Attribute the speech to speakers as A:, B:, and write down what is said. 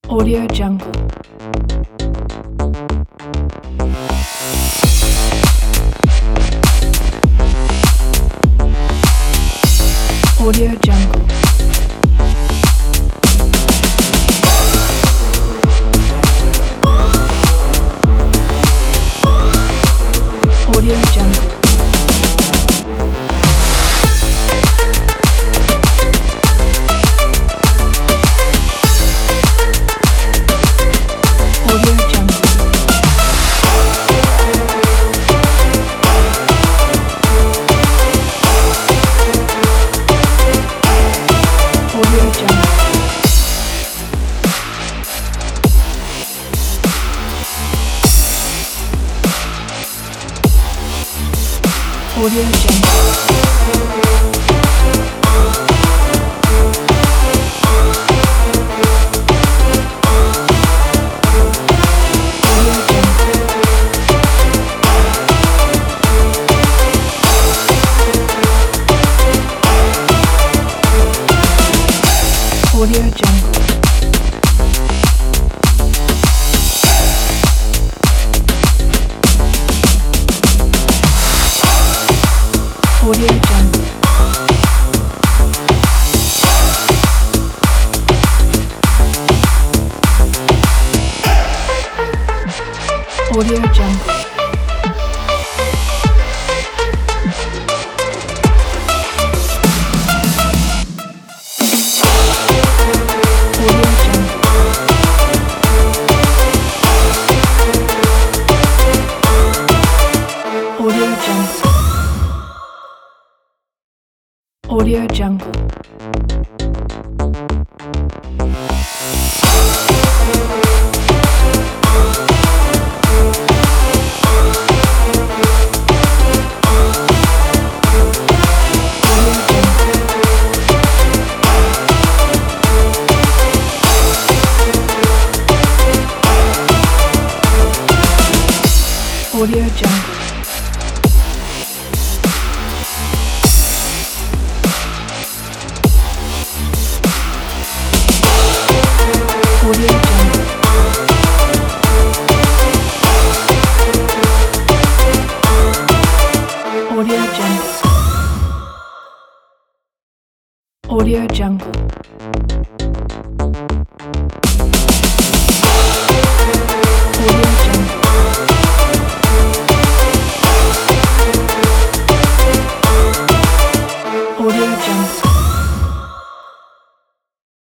A: Audio Jungle. Audio Jungle. Audio Jungle. Audio Jungle. Audio Jungle. Audio Jungle. Audio Jungle. Audio Jungle. Audio Jungle. Audio Jungle. Audio Jungle. Audio Jungle. Audio Jungle. Audio Jungle. Audio Jungle. Audio Jungle.